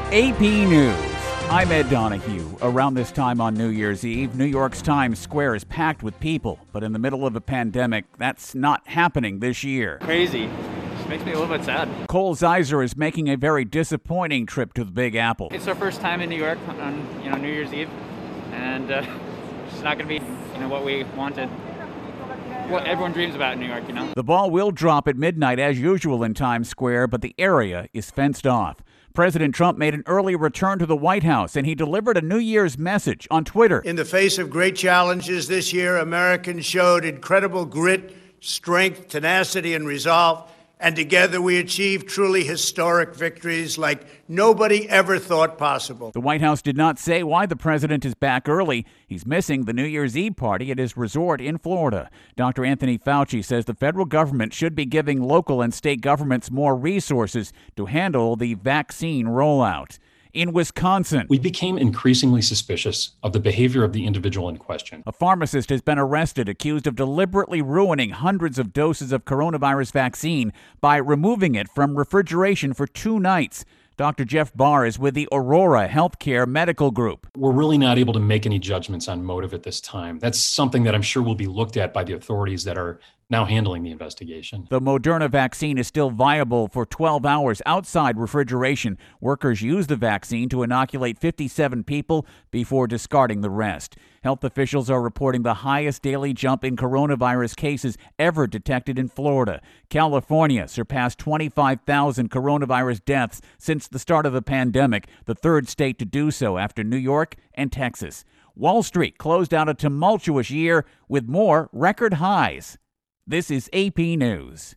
AP News. I'm Ed Donahue. Around this time on New Year's Eve, New York's Times Square is packed with people. But in the middle of a pandemic, that's not happening this year. Crazy. Just makes me a little bit sad. Cole Zeiser is making a very disappointing trip to the Big Apple. It's our first time in New York on New Year's Eve, and it's not going to be what we wanted. What everyone dreams about in New York, The ball will drop at midnight as usual in Times Square, but the area is fenced off. President Trump made an early return to the White House, and he delivered a New Year's message on Twitter. In the face of great challenges this year, Americans showed incredible grit, strength, tenacity, and resolve. And together we achieved truly historic victories like nobody ever thought possible. The White House did not say why the president is back early. He's missing the New Year's Eve party at his resort in Florida. Dr. Anthony Fauci says the federal government should be giving local and state governments more resources to handle the vaccine rollout. In Wisconsin, we became increasingly suspicious of the behavior of the individual in question. A pharmacist has been arrested accused of deliberately ruining hundreds of doses of coronavirus vaccine by removing it from refrigeration for 2 nights. Dr. Jeff Barr is with the Aurora Healthcare Medical Group. We're really not able to make any judgments on motive at this time. That's something that I'm sure will be looked at by the authorities that are now handling the investigation. The Moderna vaccine is still viable for 12 hours outside refrigeration. Workers use the vaccine to inoculate 57 people before discarding the rest. Health officials are reporting the highest daily jump in coronavirus cases ever detected in Florida. California surpassed 25,000 coronavirus deaths since the start of the pandemic, the third state to do so after New York and Texas. Wall Street closed out a tumultuous year with more record highs. This is AP News.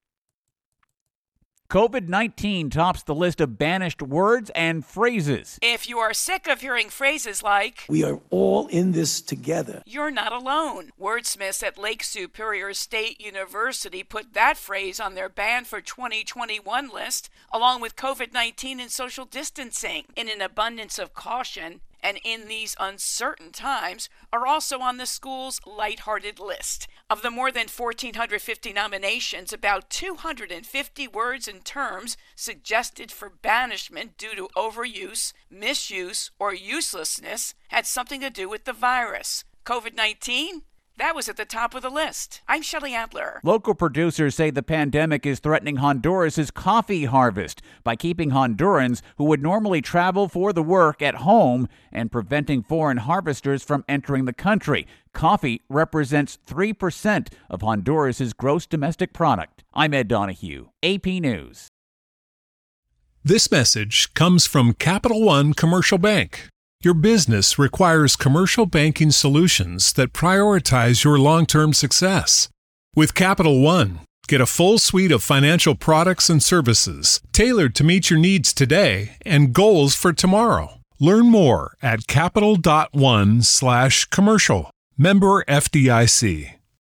COVID-19 tops the list of banished words and phrases. If you are sick of hearing phrases like, "We are all in this together," you're not alone. Wordsmiths at Lake Superior State University put that phrase on their banned for 2021 list, along with COVID-19 and social distancing. In an abundance of caution, and in these uncertain times, are also on the school's lighthearted list. Of the more than 1,450 nominations, about 250 words and terms suggested for banishment due to overuse, misuse, or uselessness had something to do with the virus. COVID-19? That was at the top of the list. I'm Shelley Adler. Local producers say the pandemic is threatening Honduras's coffee harvest by keeping Hondurans who would normally travel for the work at home and preventing foreign harvesters from entering the country. Coffee represents 3% of Honduras's gross domestic product. I'm Ed Donahue, AP News. This message comes from Capital One Commercial Bank. Your business requires commercial banking solutions that prioritize your long-term success. With Capital One, get a full suite of financial products and services tailored to meet your needs today and goals for tomorrow. Learn more at capital.one/commercial. Member FDIC.